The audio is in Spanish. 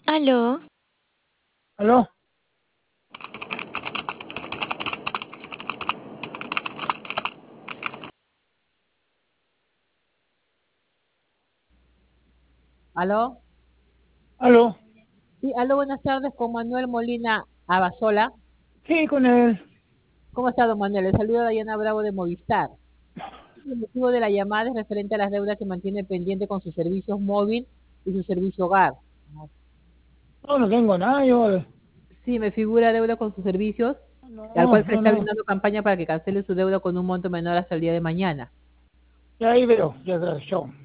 Aló, ¿Aló? ¿Aló? ¿Aló? Sí, aló, buenas tardes con Manuel Molina Abasola. Sí, con él. ¿Cómo está, don Manuel? Le saluda Dayana Bravo de Movistar. El motivo de la llamada es referente a las deudas que mantiene pendiente con sus servicios móvil y su servicio hogar. No, no tengo nada, yo. Sí, me figura deuda con sus servicios, al No, cual se no, está no. brindando campaña para que cancele su deuda con un monto menor hasta el día de mañana. Ya ahí veo, ya, gracias, chao.